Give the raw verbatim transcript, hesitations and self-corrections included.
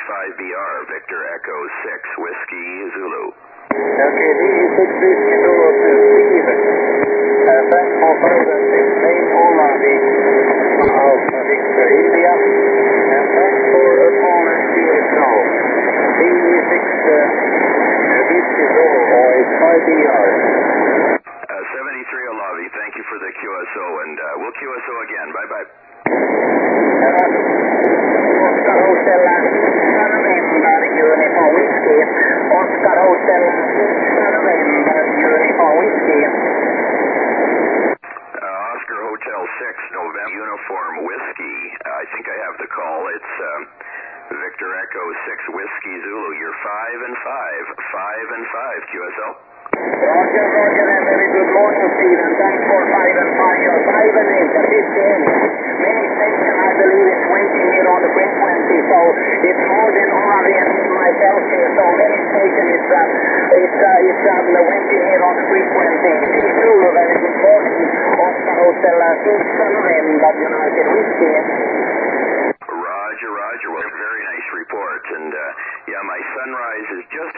five B R, Victor Echo six, Whiskey Zulu. Okay, D E six Whiskey Zulu to Steve. Uh, thanks for further six main Olavi Alpha Victor India. And thanks for opponent C S O. D E six uh, Whiskey Zulu, boys, five B R. Uh, seventy-three Olavi, thank you for the Q S O, and uh, we'll Q S O again. Bye-bye. Oscar Hotel November Uniform Whiskey. Oscar Hotel November Uniform Whiskey. Uh, Oscar Hotel six, November Uniform Whiskey. Uh, I think I have the call. It's um, Victor Echo six, Whiskey Zulu. You're five and five. Five and five, Q S O. Roger, Roger, and very good morning, Stephen. Thanks for five and five. You're five and eight at fifteen. Many station, I believe, is waiting here on the frequency, so it's more than Olavi and myself here. So many station is uh, it's uh, it's um, waiting here on the frequency. See Zulu, very good morning. Oscar Hotel uh, six November United Whiskey. Roger, Roger. Well, very nice report. And uh, yeah, my sunrise is just